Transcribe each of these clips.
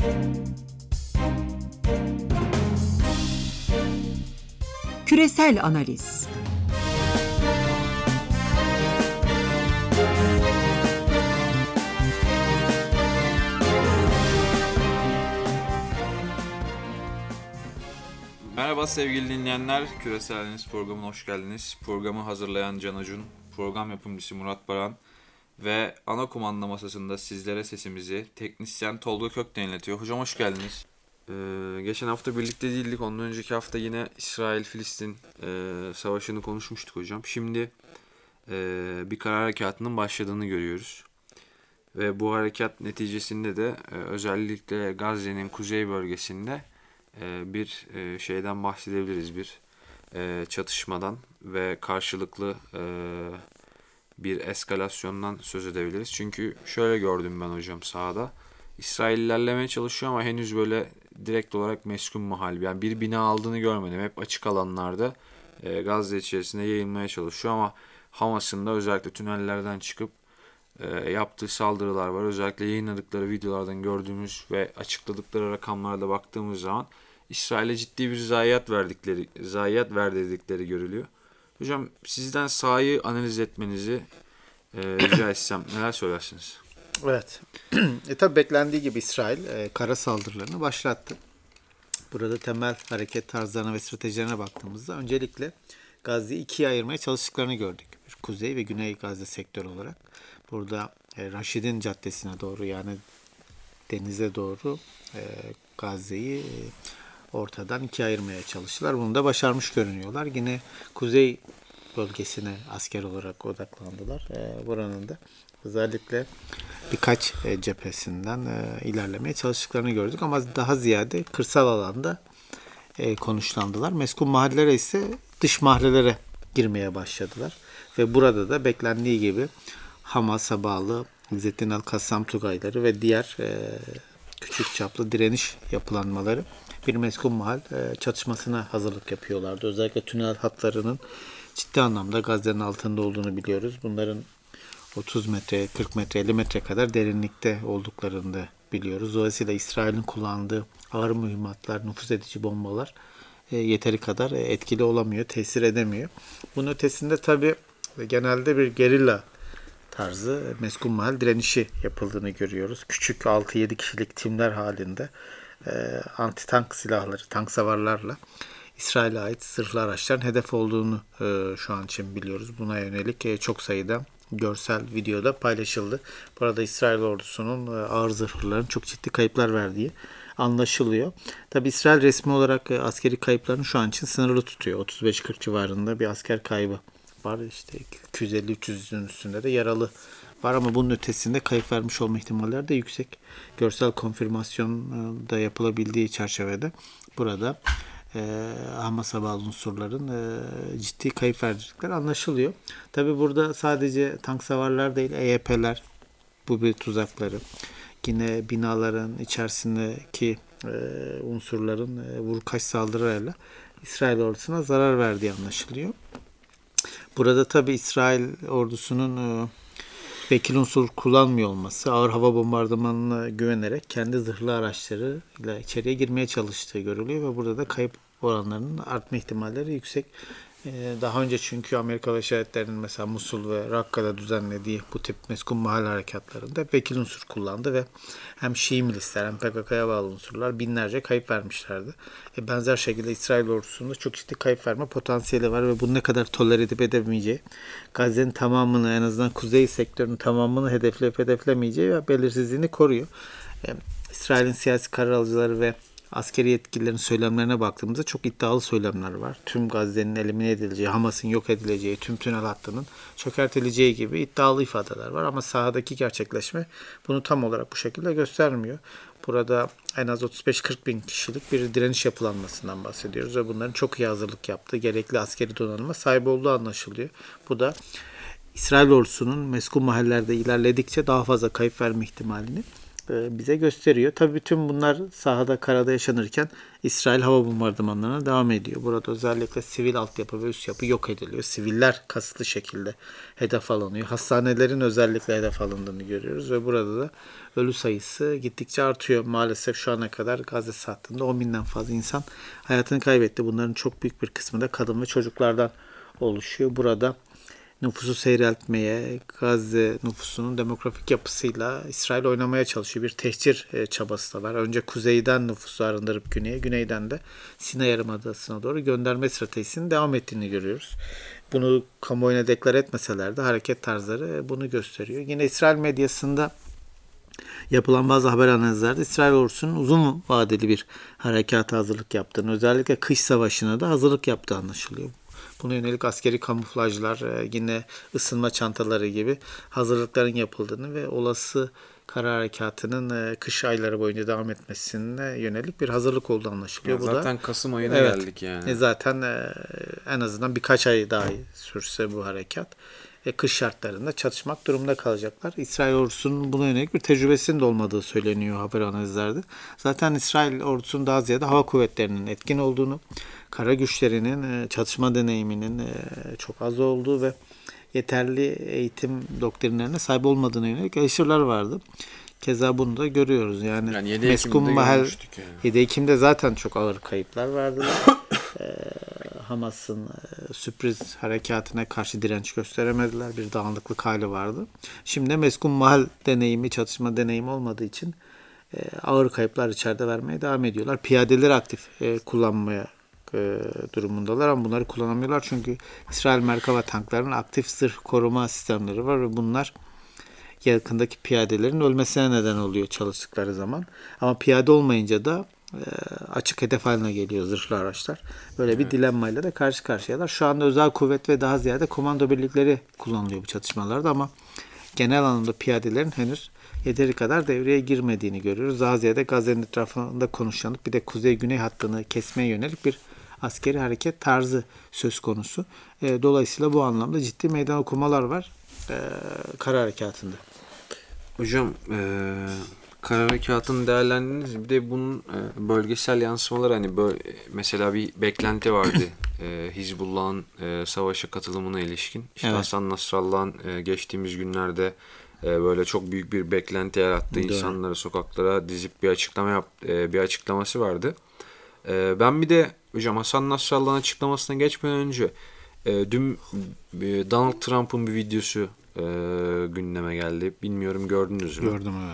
Küresel analiz. Merhaba sevgili dinleyenler, Küresel Analiz programına hoş geldiniz. Programı hazırlayan Can Acun, program yapımcısı Murat Baran ve ana kumanda masasında sizlere sesimizi teknisyen Tolga Kökten iletiyor. Hocam hoş geldiniz. Geçen hafta birlikte değildik, ondan önceki hafta yine İsrail-Filistin savaşını konuşmuştuk hocam. Şimdi bir karar harekatının başladığını görüyoruz. Ve bu harekat neticesinde de özellikle Gazze'nin kuzey bölgesinde bir şeyden bahsedebiliriz, bir çatışmadan ve karşılıklı bir eskalasyondan söz edebiliriz. Çünkü şöyle gördüm ben hocam sahada. İsrail ilerlemeye çalışıyor ama henüz böyle direkt olarak meskun mahal. Yani bir bina aldığını görmedim. Hep açık alanlarda Gazze içerisinde yayılmaya çalışıyor ama Hamas'ın da özellikle tünellerden çıkıp yaptığı saldırılar var. Özellikle yayınladıkları videolardan gördüğümüz ve açıkladıkları rakamlarda baktığımız zaman İsrail'e ciddi bir zayiat verdirdikleri görülüyor. Hocam sizden sahayı analiz etmenizi rica etsem neler söylersiniz? Evet. Tabii beklendiği gibi İsrail kara saldırılarını başlattı. Burada temel hareket tarzlarına ve stratejilerine baktığımızda öncelikle Gazze'yi ikiye ayırmaya çalıştıklarını gördük. Bir Kuzey ve Güney Gazze sektör olarak. Burada Raşid'in caddesine doğru, yani denize doğru Gazze'yi ortadan ikiye ayırmaya çalıştılar. Bunu da başarmış görünüyorlar. Yine Kuzey bölgesine asker olarak odaklandılar. Buranın da özellikle birkaç cephesinden ilerlemeye çalıştıklarını gördük. Ama daha ziyade kırsal alanda konuşlandılar. Meskun mahallelere ise dış mahallelere girmeye başladılar. Ve burada da beklendiği gibi Hamas'a bağlı İzzettin El-Kassam Tugayları ve diğer küçük çaplı direniş yapılanmaları bir meskun mahal çatışmasına hazırlık yapıyorlardı. Özellikle tünel hatlarının ciddi anlamda Gazze'nin altında olduğunu biliyoruz. Bunların 30 metre, 40 metre, 50 metre kadar derinlikte olduklarını da biliyoruz. Dolayısıyla İsrail'in kullandığı ağır mühimmatlar, nüfuz edici bombalar yeteri kadar etkili olamıyor, tesir edemiyor. Bunun ötesinde tabii genelde bir gerilla tarzı meskun mahal direnişi yapıldığını görüyoruz. Küçük 6-7 kişilik timler halinde anti-tank silahları, tank savarlarla İsrail'e ait zırhlı araçların hedef olduğunu şu an için biliyoruz. Buna yönelik çok sayıda görsel videoda paylaşıldı. Burada İsrail ordusunun ağır zırhlıların çok ciddi kayıplar verdiği anlaşılıyor. Tabi İsrail resmi olarak askeri kayıplarını şu an için sınırlı tutuyor. 35-40 civarında bir asker kaybı var. İşte 250-300'ün üstünde de yaralı var ama bunun ötesinde kayıp vermiş olma ihtimalleri de yüksek. Görsel konfirmasyon da yapılabildiği çerçevede burada Hamas'a bağlı unsurların ciddi kayıp verdikleri anlaşılıyor. Tabi burada sadece tank savarlar değil, EYP'ler, bu bir tuzakları. Yine binaların içerisindeki unsurların vurkaç saldırılarıyla İsrail ordusuna zarar verdiği anlaşılıyor. Burada tabi İsrail ordusunun vekil unsur kullanmıyor olması, ağır hava bombardımanına güvenerek kendi zırhlı araçlarıyla içeriye girmeye çalıştığı görülüyor ve burada da kayıp oranlarının artma ihtimalleri yüksek. Daha önce çünkü Amerika Birleşik Devletleri'nin mesela Musul ve Rakka'da düzenlediği bu tip meskun mahal harekatlarında vekil unsur kullandı ve hem Şii milisler hem PKK'ya bağlı unsurlar binlerce kayıp vermişlerdi. Benzer şekilde İsrail ordusunda çok ciddi kayıp verme potansiyeli var ve bunu ne kadar tolere edip edemeyeceği, Gazze'nin tamamını, en azından kuzey sektörünün tamamını hedefleyip hedeflemeyeceği ve belirsizliğini koruyor. İsrail'in siyasi karar alıcıları ve askeri yetkililerin söylemlerine baktığımızda çok iddialı söylemler var. Tüm Gazze'nin elimine edileceği, Hamas'ın yok edileceği, tüm tünel hattının çökertileceği gibi iddialı ifadeler var. Ama sahadaki gerçekleşme bunu tam olarak bu şekilde göstermiyor. Burada en az 35-40 bin kişilik bir direniş yapılanmasından bahsediyoruz ve bunların çok iyi hazırlık yaptığı, gerekli askeri donanıma sahip olduğu anlaşılıyor. Bu da İsrail ordusunun meskun mahallelerde ilerledikçe daha fazla kayıp verme ihtimalini bize gösteriyor. Tabii bütün bunlar sahada, karada yaşanırken İsrail hava bombardımanlarına devam ediyor. Burada özellikle sivil altyapı ve üst yapı yok ediliyor. Siviller kasıtlı şekilde hedef alınıyor. Hastanelerin özellikle hedef alındığını görüyoruz ve burada da ölü sayısı gittikçe artıyor. Maalesef şu ana kadar Gazze hattında 10 binden fazla insan hayatını kaybetti. Bunların çok büyük bir kısmı da kadın ve çocuklardan oluşuyor. Burada nüfusu seyreltmeye, Gazze nüfusunun demografik yapısıyla İsrail oynamaya çalışıyor. Bir tehcir çabası da var. Önce kuzeyden nüfusu arındırıp güneye, güneyden de Sinay Yarımadası'na doğru gönderme stratejisinin devam ettiğini görüyoruz. Bunu kamuoyuna deklar etmeseler de hareket tarzları bunu gösteriyor. Yine İsrail medyasında yapılan bazı haber analizlerde İsrail ordusunun uzun vadeli bir harekata hazırlık yaptığını, özellikle kış savaşına da hazırlık yaptığı anlaşılıyor. Buna yönelik askeri kamuflajlar, yine ısınma çantaları gibi hazırlıkların yapıldığını ve olası kara harekatının kış ayları boyunca devam etmesine yönelik bir hazırlık olduğu anlaşılıyor. Ya zaten Kasım ayına geldik yani. Zaten en azından birkaç ay daha sürse bu harekat, kış şartlarında çatışmak durumunda kalacaklar. İsrail ordusunun buna yönelik bir tecrübesinin de olmadığı söyleniyor haber analizlerde. Zaten İsrail ordusunun daha ziyade hava kuvvetlerinin etkin olduğunu, kara güçlerinin çatışma deneyiminin çok az olduğu ve yeterli eğitim doktrinlerine sahip olmadığına yönelik eleştiriler vardı. Keza bunu da görüyoruz. Yani 7 Ekim'de görmüştük yani. 7 Ekim'de zaten çok ağır kayıplar vardı. Hamas'ın sürpriz harekatına karşı direnç gösteremediler. Bir dağınıklık hali vardı. Şimdi Meskun Mahal deneyimi, çatışma deneyimi olmadığı için ağır kayıplar içeride vermeye devam ediyorlar. Piyadeleri aktif kullanmaya durumundalar ama bunları kullanamıyorlar çünkü İsrail Merkava tanklarının aktif zırh koruma sistemleri var ve bunlar yakındaki piyadelerin ölmesine neden oluyor çalıştıkları zaman. Ama piyade olmayınca da açık hedef haline geliyor zırhlı araçlar. Böyle bir dilemmayla da karşı karşıyalar. Şu anda özel kuvvet ve daha ziyade komando birlikleri kullanılıyor bu çatışmalarda ama genel anlamda piyadelerin henüz yeteri kadar devreye girmediğini görüyoruz. Daha ziyade Gazze'nin etrafında konuşlanıp bir de kuzey-güney hattını kesmeye yönelik bir askeri hareket tarzı söz konusu. Dolayısıyla bu anlamda ciddi meydan okumalar var kara harekatında. Hocam kara harekatını değerlendirdiniz. Bir de bunun bölgesel yansımaları, hani böyle, mesela bir beklenti vardı Hizbullah'ın savaşa katılımına ilişkin. İşte Evet. Hasan Nasrallah'ın geçtiğimiz günlerde böyle çok büyük bir beklenti yarattı. Doğru. İnsanları sokaklara dizip bir açıklaması vardı. Ben bir de hocam Hasan Nasrallah'ın açıklamasına geçmeden önce dün Donald Trump'ın bir videosu gündeme geldi. Bilmiyorum, gördünüz mü? Gördüm, evet.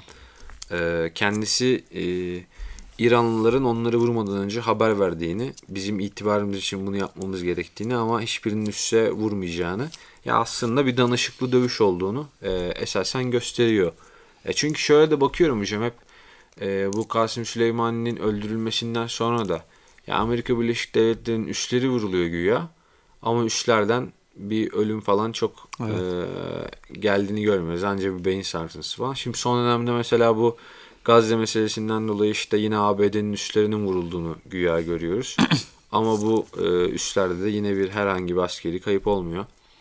Kendisi İranlıların onları vurmadan önce haber verdiğini, bizim itibarımız için bunu yapmamız gerektiğini ama hiçbirinin üsse vurmayacağını, ya aslında bir danışıklı dövüş olduğunu esasen gösteriyor. Çünkü şöyle de bakıyorum hocam, hep bu Kasım Süleyman'ın öldürülmesinden sonra da ya Amerika Birleşik Devletleri'nin üsleri vuruluyor güya ama üslerden bir ölüm falan çok geldiğini görmüyoruz. Ancak bir beyin sarsıntısı falan. Şimdi son dönemde mesela bu Gazze meselesinden dolayı işte yine ABD'nin üslerinin vurulduğunu güya görüyoruz. Ama bu üslerde de yine herhangi bir askeri kayıp olmuyor.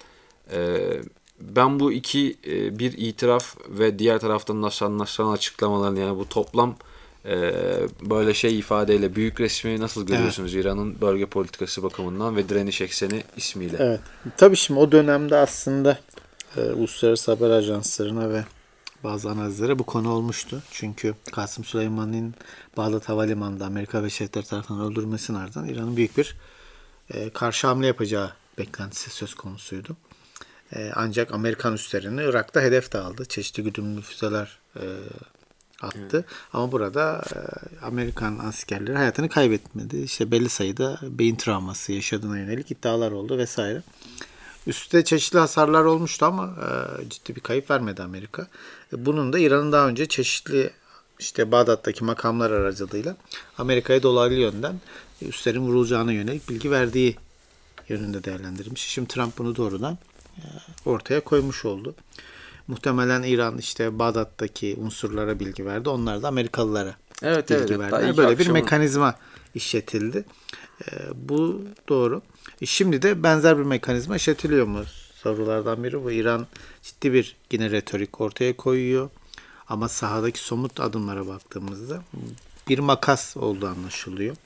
Ben bu iki, bir itiraf ve diğer taraftan Nasrallah'ın açıklamalarını, yani bu toplam böyle ifadeyle büyük resmi nasıl görüyorsunuz İran'ın bölge politikası bakımından ve direniş ekseni ismiyle? Evet. Tabii şimdi o dönemde aslında uluslararası haber ajanslarına ve bazı analizlere bu konu olmuştu. Çünkü Kasım Süleyman'ın Bağdat Havalimanı'nda Amerika ve Şehitler tarafından öldürülmesinin ardından İran'ın büyük bir karşı hamle yapacağı beklentisi söz konusuydu. Ancak Amerikan üslerini Irak'ta hedef de aldı. Çeşitli güdümlü füzeler attı. Evet. Ama burada Amerikan askerleri hayatını kaybetmedi. İşte belli sayıda beyin travması yaşadığına yönelik iddialar oldu vesaire. Üstte çeşitli hasarlar olmuştu ama ciddi bir kayıp vermedi Amerika. Bunun da İran'ın daha önce çeşitli işte Bağdat'taki makamlar aracılığıyla Amerika'ya dolaylı yönden üslerin vurulacağına yönelik bilgi verdiği yönünde değerlendirilmiş. Şimdi Trump bunu doğrudan ortaya koymuş oldu. Muhtemelen İran işte Bağdat'taki unsurlara bilgi verdi. Onlar da Amerikalılara bilgi verdi. Böyle bir mekanizma işletildi. Bu doğru. Şimdi de benzer bir mekanizma işletiliyor mu? Sorulardan biri bu. İran ciddi bir yine retorik ortaya koyuyor. Ama sahadaki somut adımlara baktığımızda bir makas olduğu anlaşılıyor.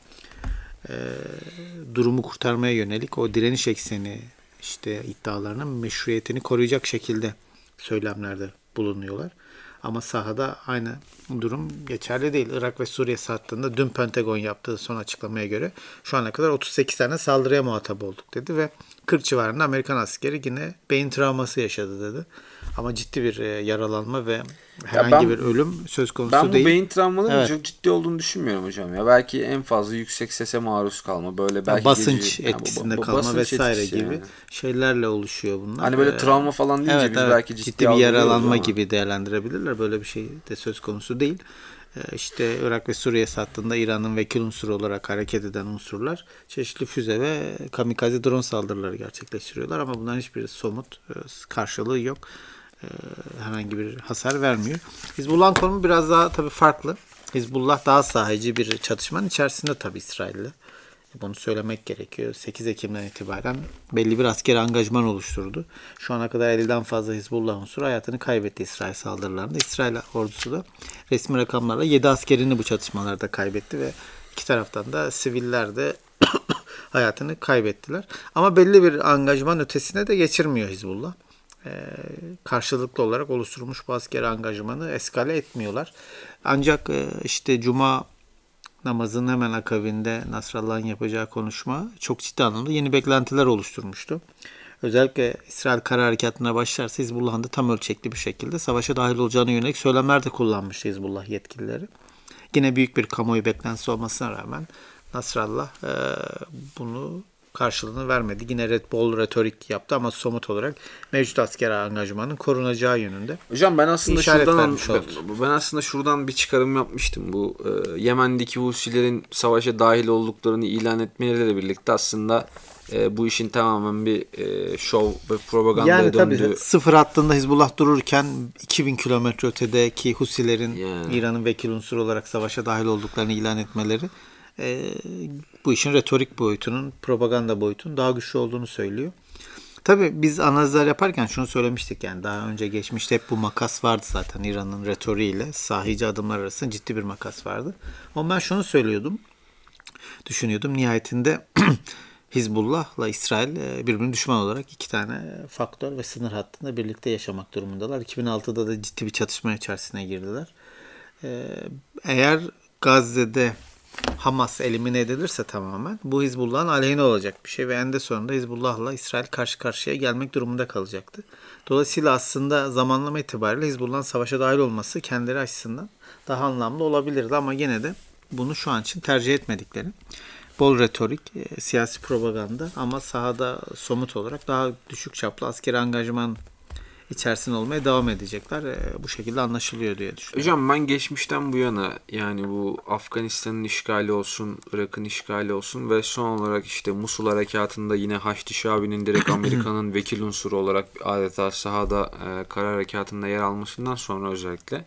Durumu kurtarmaya yönelik o direniş ekseni işte iddialarının meşruiyetini koruyacak şekilde söylemlerde bulunuyorlar. Ama sahada aynı durum geçerli değil. Irak ve Suriye hattında dün Pentagon yaptığı son açıklamaya göre şu ana kadar 38 tane saldırıya muhatap olduk dedi ve 40 civarında Amerikan askeri yine beyin travması yaşadı dedi. Ama ciddi bir yaralanma ve herhangi bir ölüm söz konusu Ben bu değil. beyin travmalarının Evet. çok ciddi olduğunu düşünmüyorum hocam ya. Belki en fazla yüksek sese maruz kalma, böyle belki Basınç gece- etkisinde bu kalma basınç vesaire etkisi gibi yani. şeylerle oluşuyor bunlar. Hani böyle travma falan deyince Evet, biz evet. belki ciddi bir algılıyoruz yaralanma ama. gibi değerlendirebilirler. Böyle bir şey de söz konusu değil. İşte Irak ve Suriye hattında İran'ın vekil unsuru olarak hareket eden unsurlar çeşitli füze ve kamikaze drone saldırıları gerçekleştiriyorlar ama bunların hiçbir somut karşılığı yok. Herhangi bir hasar vermiyor. Hizbullah'ın konumu biraz daha tabii farklı. Hizbullah daha sahici bir çatışmanın içerisinde tabii İsrail'le. Bunu söylemek gerekiyor. 8 Ekim'den itibaren belli bir askeri angajman oluşturdu. Şu ana kadar 50'den fazla Hizbullah unsuru hayatını kaybetti İsrail saldırılarında. İsrail ordusu da resmi rakamlarla 7 askerini bu çatışmalarda kaybetti ve iki taraftan da siviller de hayatını kaybettiler. Ama belli bir angajman ötesine de geçirmiyor Hizbullah. Karşılıklı olarak oluşturulmuş bu askeri angajmanı eskale etmiyorlar. Ancak işte Cuma namazının hemen akabinde Nasrallah'ın yapacağı konuşma çok ciddi anlamda yeni beklentiler oluşturmuştu. Özellikle İsrail kara harekatına başlarsa Hizbullah'ın da tam ölçekli bir şekilde savaşa dahil olacağına yönelik söylemler de kullanmıştı Hizbullah yetkilileri. Yine büyük bir kamuoyu beklentisi olmasına rağmen Nasrallah bunu karşılığını vermedi. Yine Red Bull retorik yaptı ama somut olarak mevcut askeri angajmanın korunacağı yönünde. Hocam ben aslında İşaret şuradan vermiş oldu. ben aslında şuradan bir çıkarım yapmıştım. Bu Yemen'deki Husilerin savaşa dahil olduklarını ilan etmeleriyle birlikte aslında bu işin tamamen bir şov ve propagandaya Yani döndüğü. tabii sıfır hattında Hizbullah dururken 2000 kilometre ötedeki Husilerin Yani. İran'ın vekil unsuru olarak savaşa dahil olduklarını ilan etmeleri bu işin retorik boyutunun, propaganda boyutunun daha güçlü olduğunu söylüyor. Tabii biz analizler yaparken şunu söylemiştik, yani daha önce geçmişte hep bu makas vardı zaten. İran'ın retoriğiyle sahici adımlar arasında ciddi bir makas vardı. Ama ben şunu düşünüyordum nihayetinde Hizbullah'la İsrail birbirine düşman olarak iki tane faktör ve sınır hattında birlikte yaşamak durumundalar. 2006'da da ciddi bir çatışma içerisine girdiler. Eğer Gazze'de Hamas elimine edilirse tamamen bu Hizbullah'ın aleyhine olacak bir şey ve eninde sonunda Hizbullah'la İsrail karşı karşıya gelmek durumunda kalacaktı. Dolayısıyla aslında zamanlama itibariyle Hizbullah'ın savaşa dahil olması kendileri açısından daha anlamlı olabilirdi ama yine de bunu şu an için tercih etmedikleri. Bol retorik, siyasi propaganda ama sahada somut olarak daha düşük çaplı askeri angajman içerisinde olmaya devam edecekler. Bu şekilde anlaşılıyor diye düşünüyorum. Hocam ben geçmişten bu yana yani bu Afganistan'ın işgali olsun, Irak'ın işgali olsun ve son olarak işte Musul harekatında yine Haçlı Şabi'nin direkt Amerika'nın vekil unsuru olarak adeta sahada kara harekatında yer almasından sonra özellikle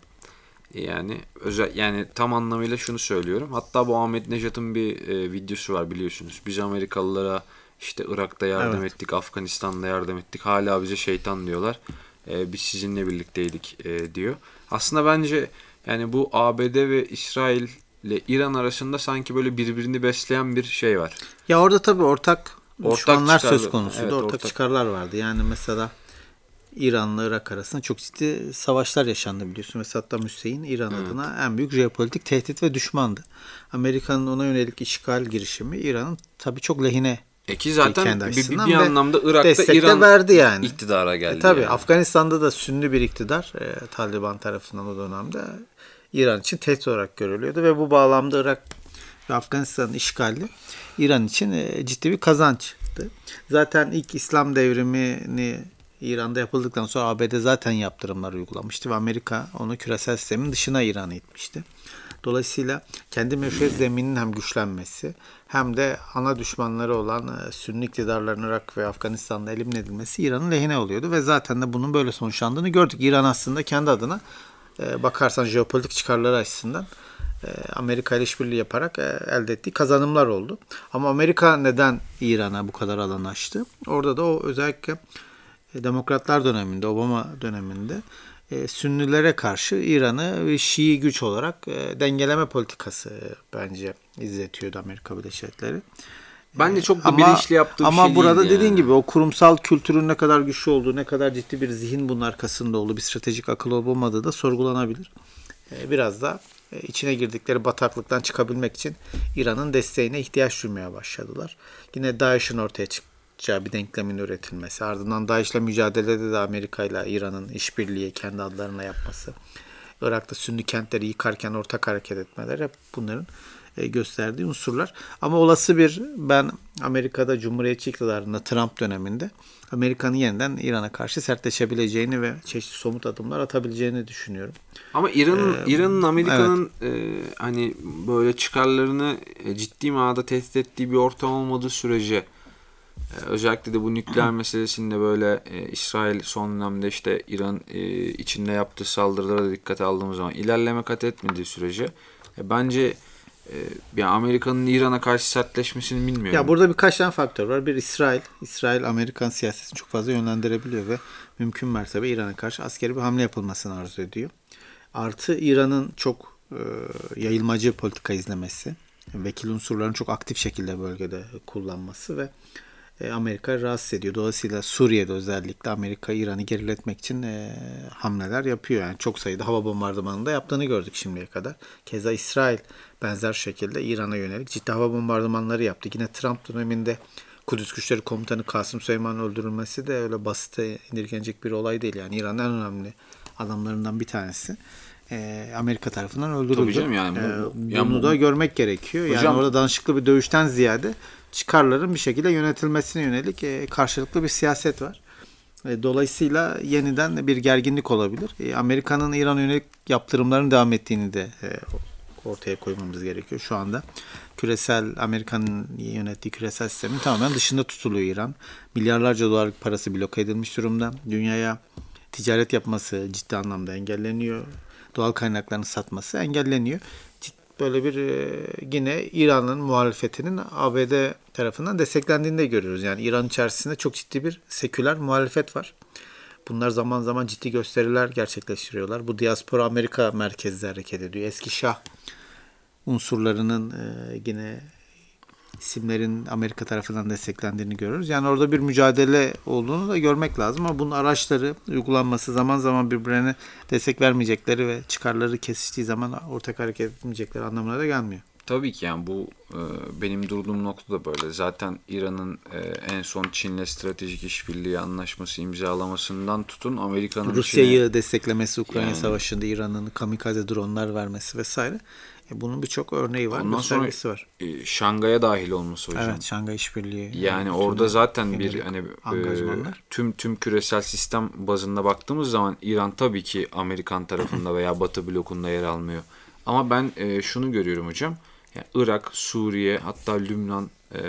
yani tam anlamıyla şunu söylüyorum. Hatta bu Ahmet Nejat'ın bir videosu var biliyorsunuz. Biz Amerikalılara işte Irak'ta yardım ettik, Afganistan'da yardım ettik. Hala bize şeytan diyorlar. Biz sizinle birlikteydik diyor. Aslında bence yani bu ABD ve İsrail ile İran arasında sanki böyle birbirini besleyen bir şey var. Ya orada tabii ortak düşmanlar çıkarlar. söz konusuydu. Evet, ortak çıkarlar vardı. Yani mesela İran'la Irak arasında çok ciddi savaşlar yaşandı biliyorsun. Ve Saddam Hüseyin İran adına en büyük jeopolitik tehdit ve düşmandı. Amerika'nın ona yönelik işgal girişimi İran'ın tabii çok lehine. Ki zaten kendi bir açısından bir ve anlamda Irak'ta destek de İran verdi yani. iktidara geldi. Tabii yani. Afganistan'da da Sünni bir iktidar Taliban tarafından o dönemde İran için tehdit olarak görülüyordu ve bu bağlamda Irak ve Afganistan'ın işgali İran için ciddi bir kazançtı. Zaten ilk İslam devrimini İran'da yapıldıktan sonra ABD zaten yaptırımlar uygulamıştı ve Amerika onu küresel sistemin dışına İran'a itmişti. Dolayısıyla kendi meşruiyet zemininin hem güçlenmesi hem de ana düşmanları olan Sünni iktidarların Irak ve Afganistan'da elimine edilmesi İran'ın lehine oluyordu ve zaten de bunun böyle sonuçlandığını gördük. İran aslında kendi adına bakarsan jeopolitik çıkarları açısından Amerika ile işbirliği yaparak elde ettiği kazanımlar oldu. Ama Amerika neden İran'a bu kadar alan açtı? Orada da o özellikle Demokratlar döneminde, Obama döneminde Sünnilere karşı İran'ı bir Şii güç olarak dengeleme politikası bence izletiyordu Amerika Birleşik Devletleri. Bence çok da bilinçli yaptığı bir şey ama burada değildi dediğin yani. gibi o kurumsal kültürün ne kadar güçlü olduğu, ne kadar ciddi bir zihin bunun arkasında olduğu, bir stratejik akıl olup olmadığı da sorgulanabilir. Biraz da içine girdikleri bataklıktan çıkabilmek için İran'ın desteğine ihtiyaç duymaya başladılar. Yine DAEŞ'in ortaya çıkacağı bir denklemin üretilmesi, ardından DAEŞ'le mücadelede de Amerika ile İran'ın işbirliği kendi adlarına yapması, Irak'ta Sünni kentleri yıkarken ortak hareket etmeleri hep bunların gösterdiği unsurlar. Ama olası ben Amerika'da Cumhuriyetçi iktidarında Trump döneminde Amerika'nın yeniden İran'a karşı sertleşebileceğini ve çeşitli somut adımlar atabileceğini düşünüyorum. Ama İran'ın Amerika'nın hani böyle çıkarlarını ciddi manada tehdit ettiği bir ortam olmadığı sürece, özellikle de bu nükleer meselesinde böyle İsrail son dönemde işte İran içinde yaptığı saldırılara da dikkate aldığımız zaman ilerleme kat etmediği sürece bence yani Amerika'nın İran'a karşı sertleşmesini bilmiyorum. Ya burada birkaç tane faktör var. Bir İsrail. İsrail Amerikan siyasetini çok fazla yönlendirebiliyor ve mümkün mertebe İran'a karşı askeri bir hamle yapılmasını arzu ediyor. Artı İran'ın çok yayılmacı politika izlemesi, vekil unsurların çok aktif şekilde bölgede kullanması ve Amerika rahatsız ediyor. Dolayısıyla Suriye'de özellikle Amerika İran'ı geriletmek için hamleler yapıyor. Yani çok sayıda hava bombardımanı da yaptığını gördük şimdiye kadar. Keza İsrail benzer şekilde İran'a yönelik ciddi hava bombardımanları yaptı. Yine Trump döneminde Kudüs Güçleri Komutanı Kasım Süleyman'ın öldürülmesi de öyle basite indirgenecek bir olay değil. Yani İran'ın en önemli adamlarından bir tanesi Amerika tarafından öldürüldü. Tabii canım yani bunu da görmek gerekiyor. Hocam, yani orada danışıklı bir dövüşten ziyade çıkarların bir şekilde yönetilmesine yönelik karşılıklı bir siyaset var. Dolayısıyla yeniden bir gerginlik olabilir. Amerika'nın İran'a yönelik yaptırımların devam ettiğini de ortaya koymamız gerekiyor. Şu anda Amerika'nın yönettiği küresel sistemin tamamen dışında tutuluyor İran. Milyarlarca dolarlık parası bloke edilmiş durumda. Dünyaya ticaret yapması ciddi anlamda engelleniyor. Doğal kaynaklarını satması engelleniyor. Böyle bir yine İran'ın muhalefetinin ABD tarafından desteklendiğini de görüyoruz. Yani İran içerisinde çok ciddi bir seküler muhalefet var. Bunlar zaman zaman ciddi gösteriler gerçekleştiriyorlar. Bu diaspora Amerika merkezli hareket ediyor. Eski Şah unsurlarının yine isimlerin Amerika tarafından desteklendiğini görüyoruz. Yani orada bir mücadele olduğunu da görmek lazım ama bunun araçları, uygulanması zaman zaman birbirine destek vermeyecekleri ve çıkarları kesiştiği zaman ortak hareket etmeyecekleri anlamına da gelmiyor. Tabii ki yani bu benim durduğum nokta da böyle. Zaten İran'ın en son Çin'le stratejik işbirliği anlaşması imzalamasından tutun Amerika'nın Rusya'yı desteklemesi, Ukrayna Savaşı'nda İran'ın kamikaze dronlar vermesi vesaire. Bunun birçok örneği var. Ondan sonra var. Şangay'a dahil olması hocam. Evet, Şangay İşbirliği. Yani orada zaten bir hani tüm küresel sistem bazında baktığımız zaman İran tabii ki Amerikan tarafında veya Batı blokunda yer almıyor. Ama ben şunu görüyorum hocam. Yani Irak, Suriye hatta Lübnan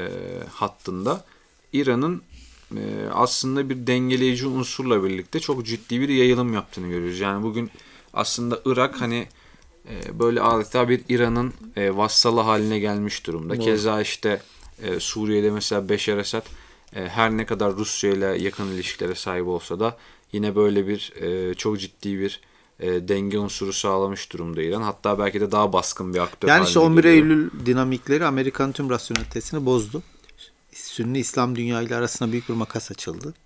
hattında İran'ın aslında bir dengeleyici unsurla birlikte çok ciddi bir yayılım yaptığını görüyoruz. Yani bugün aslında Irak hani böyle adeta bir İran'ın vassalı haline gelmiş durumda. Doğru. Keza işte Suriye'de mesela Beşar Esad her ne kadar Rusya ile yakın ilişkilere sahip olsa da yine böyle bir çok ciddi bir denge unsuru sağlamış durumda İran. Hatta belki de daha baskın bir aktör haline yani işte 11 geliyor. Eylül dinamikleri Amerika'nın tüm rasyonelitesini bozdu. Sünni İslam dünya ile arasında büyük bir makas açıldı.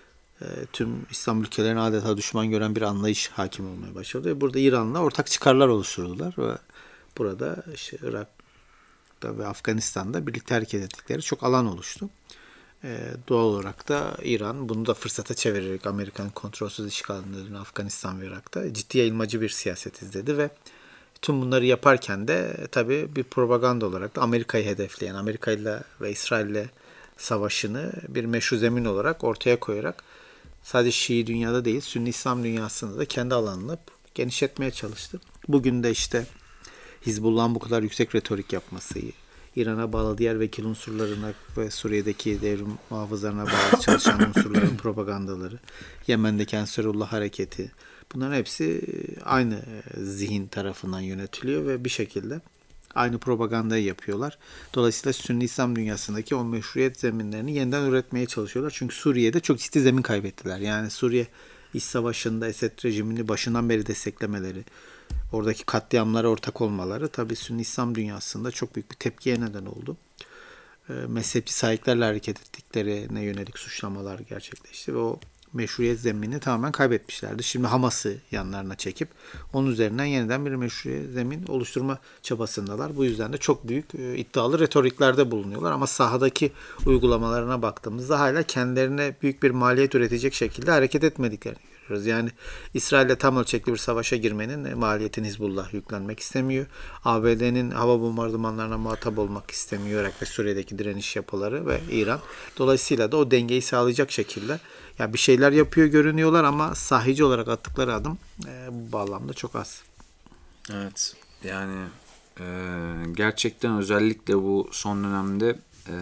Tüm İslam ülkelerini adeta düşman gören bir anlayış hakim olmaya başladı. Ve burada İran'la ortak çıkarlar oluşturdular ve burada işte Irak'ta ve Afganistan'da birlikte hareket ettikleri çok alan oluştu. Doğal olarak da İran bunu da fırsata çevirerek Amerikan kontrolsüz işgallerine Afganistan ve Irak'ta ciddi yayılmacı bir siyaset izledi ve tüm bunları yaparken de tabii bir propaganda olarak da Amerika'yı hedefleyen, Amerika ile ve İsrail'le savaşını bir meşru zemin olarak ortaya koyarak sadece Şii dünyada değil, Sünni İslam dünyasında da kendi alanını genişletmeye çalıştı. Bugün de işte Hizbullah'ın bu kadar yüksek retorik yapması, İran'a bağlı diğer vekil unsurlarına ve Suriye'deki devrim muhafızlarına bağlı çalışan unsurların propagandaları, Yemen'deki Ensarullah hareketi, bunların hepsi aynı zihin tarafından yönetiliyor ve bir şekilde aynı propagandayı yapıyorlar. Dolayısıyla Sünni İslam dünyasındaki o meşruiyet zeminlerini yeniden üretmeye çalışıyorlar. Çünkü Suriye'de çok ciddi zemin kaybettiler. Yani Suriye İç Savaşı'nda Esed rejimini başından beri desteklemeleri, oradaki katliamlara ortak olmaları tabii Sünni İslam dünyasında çok büyük bir tepkiye neden oldu. Mezhepçi sahiplerle hareket ettiklerine yönelik suçlamalar gerçekleşti ve o meşruiyet zeminini tamamen kaybetmişlerdi. Şimdi Hamas'ı yanlarına çekip onun üzerinden yeniden bir meşruiyet zemin oluşturma çabasındalar. Bu yüzden de çok büyük iddialı retoriklerde bulunuyorlar ama sahadaki uygulamalarına baktığımızda hala kendilerine büyük bir maliyet üretecek şekilde hareket etmediklerini görüyoruz. Yani İsrail'le tam ölçekli bir savaşa girmenin maliyetini Hizbullah yüklenmek istemiyor. ABD'nin hava bombardımanlarına muhatap olmak istemiyor. Irak ve Suriye'deki direniş yapıları ve İran. Dolayısıyla da o dengeyi sağlayacak şekilde ya bir şeyler yapıyor görünüyorlar ama sahici olarak attıkları adım bu bağlamda çok az. Evet, yani gerçekten özellikle bu son dönemde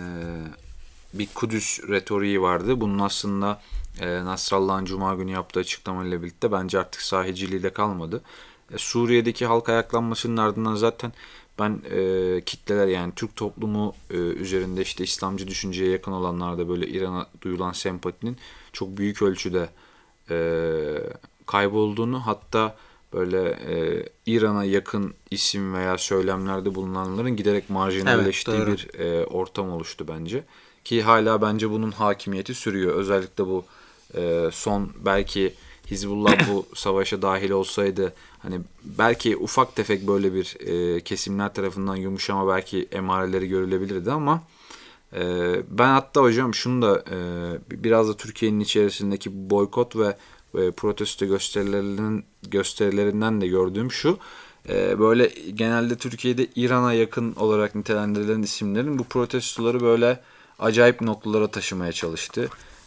bir Kudüs retoriği vardı. Bunun aslında Nasrallah'ın Cuma günü yaptığı açıklamayla birlikte bence artık sahiciliği de kalmadı. Suriye'deki halk ayaklanmasının ardından zaten ben kitleler yani Türk toplumu üzerinde işte İslamcı düşünceye yakın olanlarda böyle İran'a duyulan sempatinin çok büyük ölçüde kaybolduğunu, hatta böyle İran'a yakın isim veya söylemlerde bulunanların giderek marjinalleştiği bir ortam oluştu bence. Ki hala bence bunun hakimiyeti sürüyor. Özellikle bu son belki Hizbullah bu savaşa dahil olsaydı hani belki ufak tefek böyle bir kesimler tarafından yumuşama belki emareleri görülebilirdi ama ben hatta hocam şunu da biraz da Türkiye'nin içerisindeki boykot ve protesto gösterilerinden de gördüğüm şu. Böyle genelde Türkiye'de İran'a yakın olarak nitelendirilen isimlerin bu protestoları böyle acayip noktalara taşımaya çalıştı.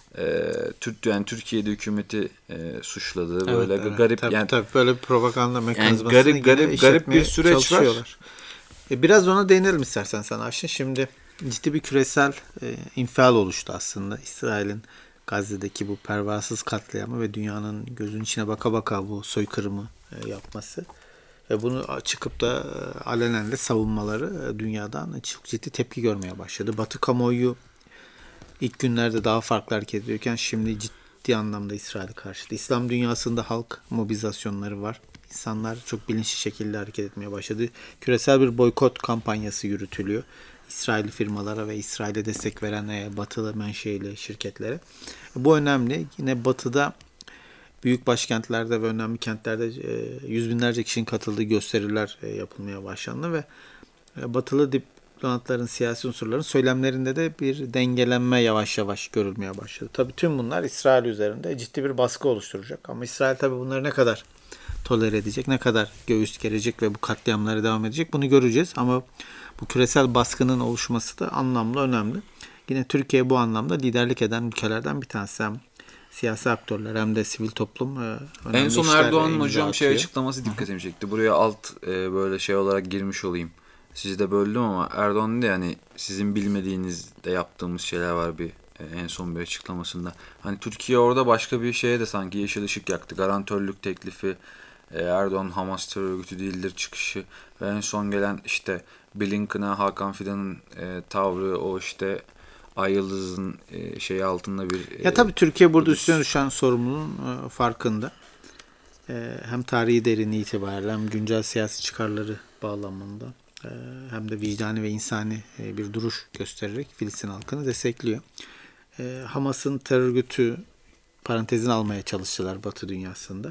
Yani Türkiye'de hükümeti suçladı. Böyle garip yani tabii böyle bir propaganda mekanizmasını yani garip bir süreç var. Biraz ona değinelim istersen sen Ayşin. Şimdi ciddi bir küresel infial oluştu aslında. İsrail'in Gazze'deki bu pervasız katliamı ve dünyanın gözünün içine baka baka bu soykırımı yapması. Ve bunu çıkıp da alenen de savunmaları dünyadan çok ciddi tepki görmeye başladı. Batı kamuoyu ilk günlerde daha farklı hareket ediyorken şimdi ciddi anlamda İsrail'e karşıtı. İslam dünyasında halk mobilizasyonları var. İnsanlar çok bilinçli şekilde hareket etmeye başladı. Küresel bir boykot kampanyası yürütülüyor. İsrail firmalara ve İsrail'e destek veren batılı menşeili şirketlere. Bu önemli. Yine batıda büyük başkentlerde ve önemli kentlerde yüz binlerce kişinin katıldığı gösteriler yapılmaya başlandı ve batılı diplomatların, siyasi unsurların söylemlerinde de bir dengelenme yavaş yavaş görülmeye başladı. Tabii tüm bunlar İsrail üzerinde ciddi bir baskı oluşturacak. Ama İsrail tabii bunları ne kadar tolere edecek, ne kadar göğüs gerecek ve bu katliamlara devam edecek bunu göreceğiz. Ama bu küresel baskının oluşması da anlamlı, önemli. Yine Türkiye bu anlamda liderlik eden ülkelerden bir tanesi. Hem siyasi aktörler hem de sivil toplum en son Erdoğan'ın hocam açıklaması dikkatimi çekti. Buraya böyle şey olarak girmiş olayım. Sizi de böldüm ama Erdoğan dedi yani sizin bilmediğinizde yaptığımız şeyler var en son bir açıklamasında. Hani Türkiye orada başka bir şeye de sanki yeşil ışık yaktı. Garantörlük teklifi, Erdoğan Hamas terör örgütü değildir çıkışı ve en son gelen işte Blinken'a Hakan Fidan'ın tavrı, o işte Ay Yıldız'ın şeyi altında bir... Ya tabii Türkiye burada üstüne düşen sorumluluğun farkında. Hem tarihi derinliği itibariyle hem güncel siyasi çıkarları bağlamında hem de vicdani ve insani bir duruş göstererek Filistin halkını destekliyor. Hamas'ın terör örgütü parantezini almaya çalıştılar Batı dünyasında.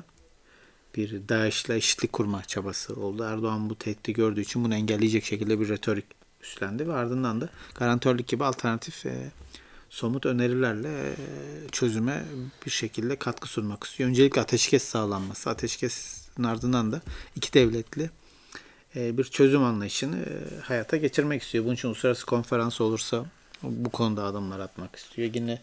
Bir DAEŞ'le eşitlik kurma çabası oldu. Erdoğan bu tehdidi gördüğü için bunu engelleyecek şekilde bir retorik üstlendi ve ardından da garantörlük gibi alternatif somut önerilerle çözüme bir şekilde katkı sunmak istiyor. Öncelikle ateşkes sağlanması, ateşkesin ardından da iki devletli bir çözüm anlayışını hayata geçirmek istiyor. Bunun için uluslararası konferans olursa bu konuda adımlar atmak istiyor. Yine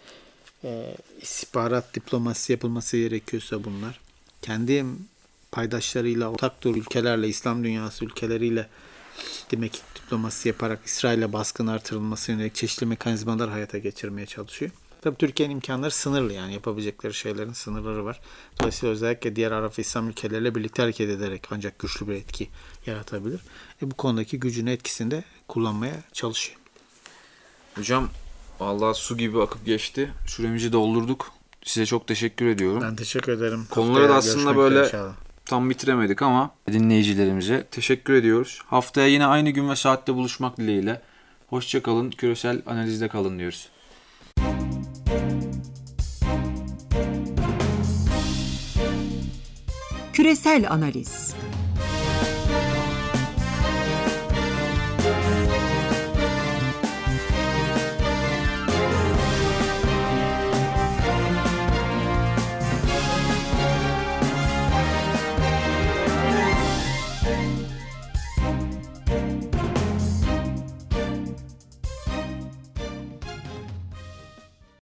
istihbarat diplomasisi yapılması gerekiyorsa bunlar. Kendi paydaşlarıyla, ortak ülkelerle, İslam dünyası ülkeleriyle ciddi mekik diplomasisi yaparak İsrail'e baskın artırılması yönelik çeşitli mekanizmalar hayata geçirmeye çalışıyor. Tabii Türkiye'nin imkanları sınırlı, yani yapabilecekleri şeylerin sınırları var. Dolayısıyla özellikle diğer Arap ve İslam ülkeleriyle birlikte hareket ederek ancak güçlü bir etki yaratabilir. Bu konudaki gücünü, etkisini de kullanmaya çalışıyor. Hocam vallahi su gibi akıp geçti. Süremizi doldurduk. Size çok teşekkür ediyorum. Ben teşekkür ederim. Konuları da Haftaya aslında görüşmek böyle üzere inşallah. tam bitiremedik ama dinleyicilerimize teşekkür ediyoruz. Haftaya yine aynı gün ve saatte buluşmak dileğiyle. Hoşça kalın, küresel analizde kalın diyoruz. Küresel analiz.